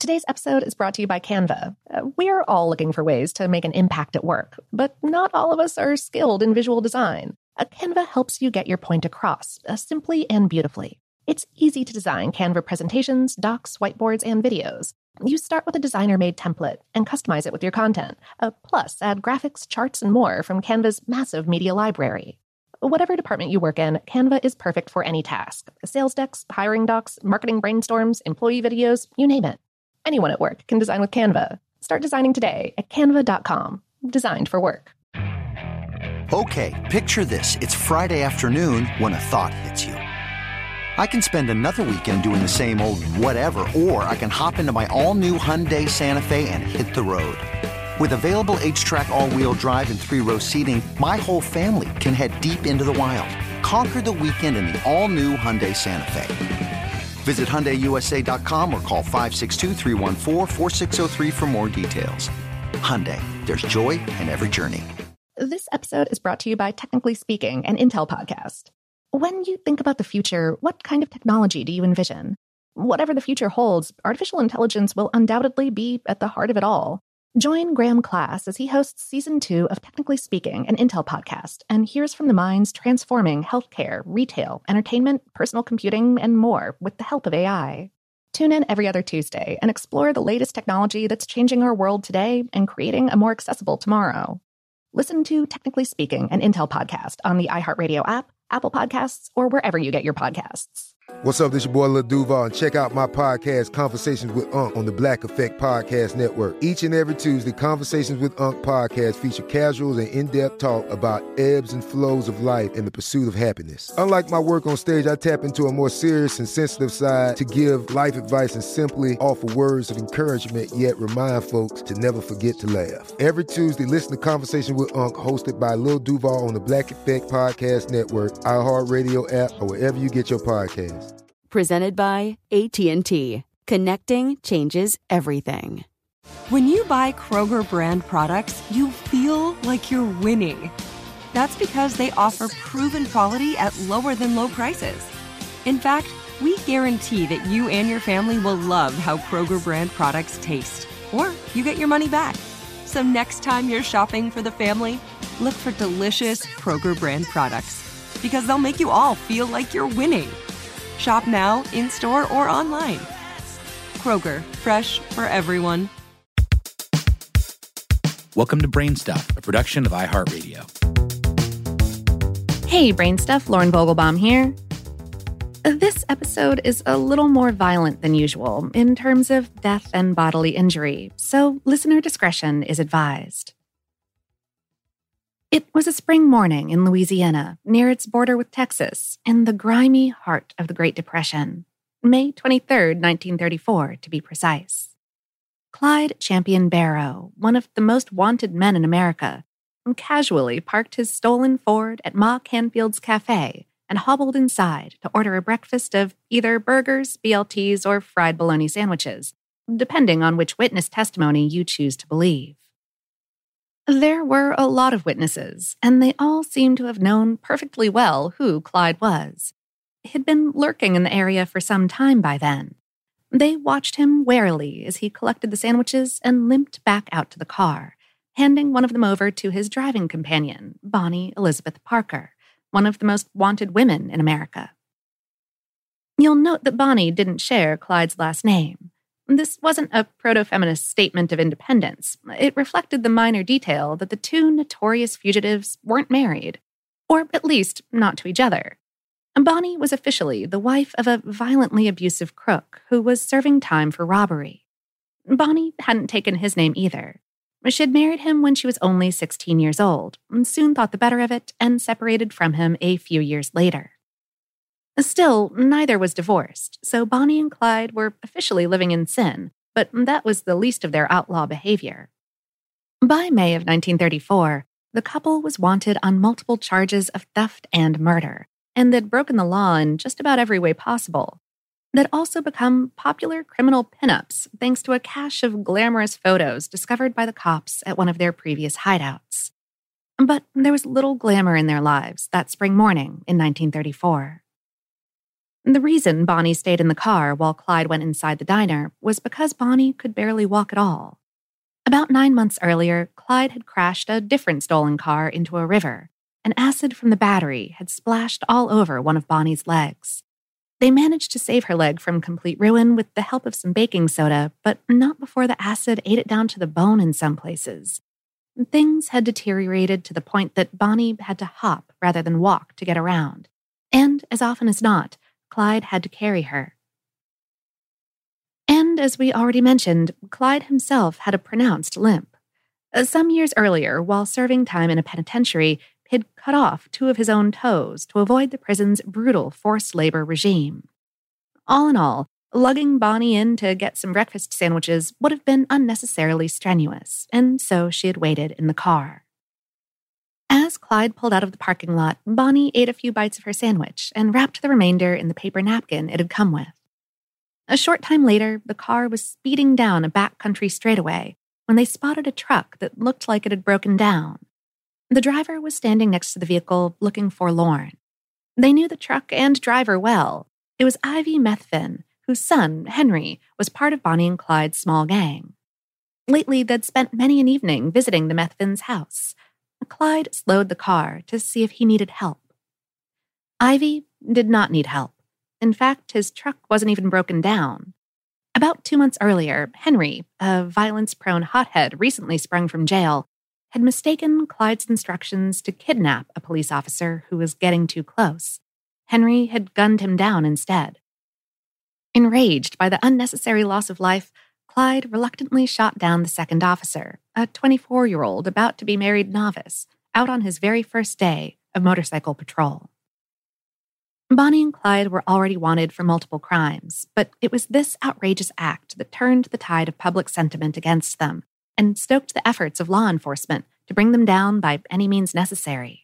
Today's episode is brought to you by Canva. We're all looking for ways to make an impact at work, but not all of us are skilled in visual design. Canva helps you get your point across, simply and beautifully. It's easy to design Canva presentations, docs, whiteboards, and videos. You start with a designer-made template and customize it with your content. Plus, add graphics, charts, and more from Canva's massive media library. Whatever department you work in, Canva is perfect for any task. Sales decks, hiring docs, marketing brainstorms, employee videos, you name it. Anyone at work can design with Canva. Start designing today at canva.com. Designed for work. Okay, picture this. It's Friday afternoon when a thought hits you. I can spend another weekend doing the same old whatever, or I can hop into my all-new Hyundai Santa Fe and hit the road. With available H-Track all-wheel drive and 3-row seating, my whole family can head deep into the wild. Conquer the weekend in the all-new Hyundai Santa Fe. Visit HyundaiUSA.com or call 562-314-4603 for more details. Hyundai, there's joy in every journey. This episode is brought to you by Technically Speaking, an Intel podcast. When you think about the future, what kind of technology do you envision? Whatever the future holds, artificial intelligence will undoubtedly be at the heart of it all. Join Graham Class as he hosts Season 2 of Technically Speaking, an Intel podcast, and hears from the minds transforming healthcare, retail, entertainment, personal computing, and more with the help of AI. Tune in every other Tuesday and explore the latest technology that's changing our world today and creating a more accessible tomorrow. Listen to Technically Speaking, an Intel podcast on the iHeartRadio app, Apple Podcasts, or wherever you get your podcasts. What's up, this your boy Lil Duval, and check out my podcast, Conversations with Unc, on the Black Effect Podcast Network. Each and every Tuesday, Conversations with Unc podcast feature casuals and in-depth talk about ebbs and flows of life and the pursuit of happiness. Unlike my work on stage, I tap into a more serious and sensitive side to give life advice and simply offer words of encouragement, yet remind folks to never forget to laugh. Every Tuesday, listen to Conversations with Unc, hosted by Lil Duval on the Black Effect Podcast Network, iHeartRadio app, or wherever you get your podcasts. Presented by AT&T. Connecting changes everything. When you buy Kroger brand products, you feel like you're winning. That's because they offer proven quality at lower than low prices. In fact, we guarantee that you and your family will love how Kroger brand products taste, or you get your money back. So next time you're shopping for the family, look for delicious Kroger brand products, because they'll make you all feel like you're winning. Shop now, in-store, or online. Kroger, fresh for everyone. Welcome to Brain Stuff, a production of iHeartRadio. Hey, Brain Stuff, Lauren Vogelbaum here. This episode is a little more violent than usual in terms of death and bodily injury, so listener discretion is advised. It was a spring morning in Louisiana, near its border with Texas, in the grimy heart of the Great Depression. May 23rd, 1934, to be precise. Clyde Champion Barrow, one of the most wanted men in America, casually parked his stolen Ford at Ma Canfield's Cafe and hobbled inside to order a breakfast of either burgers, BLTs, or fried bologna sandwiches, depending on which witness testimony you choose to believe. There were a lot of witnesses, and they all seemed to have known perfectly well who Clyde was. He'd been lurking in the area for some time by then. They watched him warily as he collected the sandwiches and limped back out to the car, handing one of them over to his driving companion, Bonnie Elizabeth Parker, one of the most wanted women in America. You'll note that Bonnie didn't share Clyde's last name. This wasn't a proto-feminist statement of independence. It reflected the minor detail that the two notorious fugitives weren't married, or at least not to each other. Bonnie was officially the wife of a violently abusive crook who was serving time for robbery. Bonnie hadn't taken his name either. She'd married him when she was only 16 years old, and soon thought the better of it and separated from him a few years later. Still, neither was divorced, so Bonnie and Clyde were officially living in sin, but that was the least of their outlaw behavior. By May of 1934, the couple was wanted on multiple charges of theft and murder, and they'd broken the law in just about every way possible. They'd also become popular criminal pinups thanks to a cache of glamorous photos discovered by the cops at one of their previous hideouts. But there was little glamour in their lives that spring morning in 1934. The reason Bonnie stayed in the car while Clyde went inside the diner was because Bonnie could barely walk at all. About 9 months earlier, Clyde had crashed a different stolen car into a river, and acid from the battery had splashed all over one of Bonnie's legs. They managed to save her leg from complete ruin with the help of some baking soda, but not before the acid ate it down to the bone in some places. Things had deteriorated to the point that Bonnie had to hop rather than walk to get around, and as often as not, Clyde had to carry her. And as we already mentioned, Clyde himself had a pronounced limp. Some years earlier, while serving time in a penitentiary, he'd cut off 2 of his own toes to avoid the prison's brutal forced labor regime. All in all, lugging Bonnie in to get some breakfast sandwiches would have been unnecessarily strenuous, and so she had waited in the car. As Clyde pulled out of the parking lot, Bonnie ate a few bites of her sandwich and wrapped the remainder in the paper napkin it had come with. A short time later, the car was speeding down a backcountry straightaway when they spotted a truck that looked like it had broken down. The driver was standing next to the vehicle, looking forlorn. They knew the truck and driver well. It was Ivy Methvin, whose son, Henry, was part of Bonnie and Clyde's small gang. Lately, they'd spent many an evening visiting the Methvins' house. Clyde slowed the car to see if he needed help. Ivy did not need help. In fact, his truck wasn't even broken down. About 2 months earlier, Henry, a violence-prone hothead recently sprung from jail, had mistaken Clyde's instructions to kidnap a police officer who was getting too close. Henry had gunned him down instead. Enraged by the unnecessary loss of life, Clyde reluctantly shot down the second officer, a 24-year-old about to be married novice, out on his very first day of motorcycle patrol. Bonnie and Clyde were already wanted for multiple crimes, but it was this outrageous act that turned the tide of public sentiment against them and stoked the efforts of law enforcement to bring them down by any means necessary.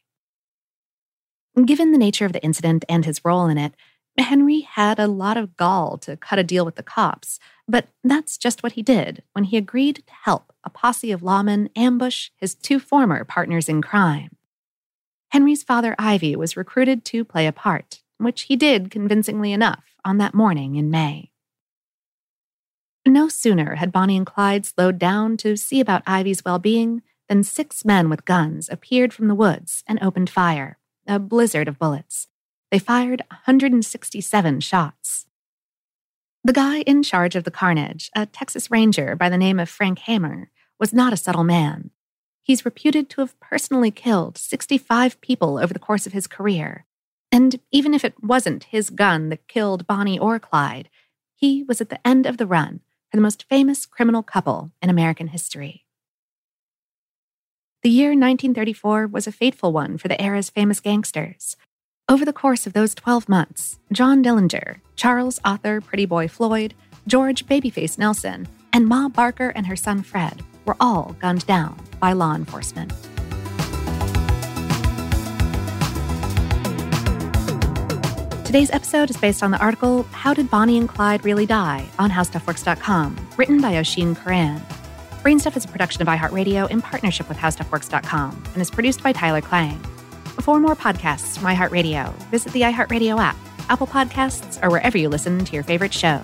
Given the nature of the incident and his role in it, Henry had a lot of gall to cut a deal with the cops, but that's just what he did when he agreed to help a posse of lawmen ambush his 2 former partners in crime. Henry's father, Ivy, was recruited to play a part, which he did convincingly enough on that morning in May. No sooner had Bonnie and Clyde slowed down to see about Ivy's well-being than 6 men with guns appeared from the woods and opened fire, a blizzard of bullets. They fired 167 shots. The guy in charge of the carnage, a Texas Ranger by the name of Frank Hammer, was not a subtle man. He's reputed to have personally killed 65 people over the course of his career. And even if it wasn't his gun that killed Bonnie or Clyde, he was at the end of the run for the most famous criminal couple in American history. The year 1934 was a fateful one for the era's famous gangsters. Over the course of those 12 months, John Dillinger, Charles Author Pretty Boy Floyd, George Babyface Nelson, and Ma Barker and her son Fred were all gunned down by law enforcement. Today's episode is based on the article How Did Bonnie and Clyde Really Die on HowStuffWorks.com, written by Oisin Curran. Brainstuff is a production of iHeartRadio in partnership with HowStuffWorks.com and is produced by Tyler Klang. For more podcasts from iHeartRadio, visit the iHeartRadio app, Apple Podcasts, or wherever you listen to your favorite shows.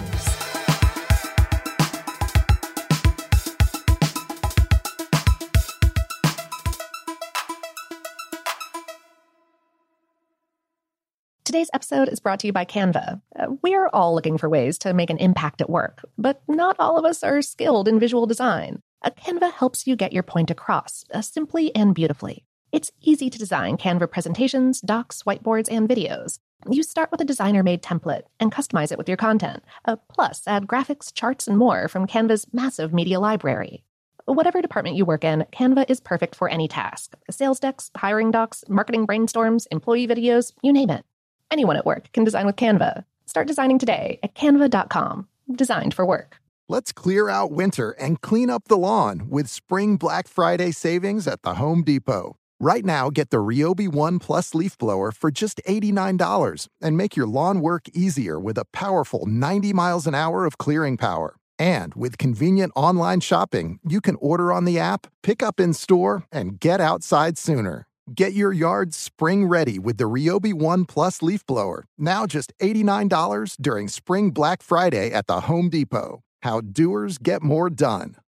Today's episode is brought to you by Canva. We're all looking for ways to make an impact at work, but not all of us are skilled in visual design. Canva helps you get your point across, simply and beautifully. It's easy to design Canva presentations, docs, whiteboards, and videos. You start with a designer-made template and customize it with your content. Plus, add graphics, charts, and more from Canva's massive media library. Whatever department you work in, Canva is perfect for any task. Sales decks, hiring docs, marketing brainstorms, employee videos, you name it. Anyone at work can design with Canva. Start designing today at canva.com. Designed for work. Let's clear out winter and clean up the lawn with Spring Black Friday savings at the Home Depot. Right now, get the Ryobi One Plus leaf blower for just $89 and make your lawn work easier with a powerful 90 miles an hour of clearing power. And with convenient online shopping, you can order on the app, pick up in store, and get outside sooner. Get your yard spring ready with the Ryobi One Plus leaf blower, now just $89 during Spring Black Friday at the Home Depot. How doers get more done.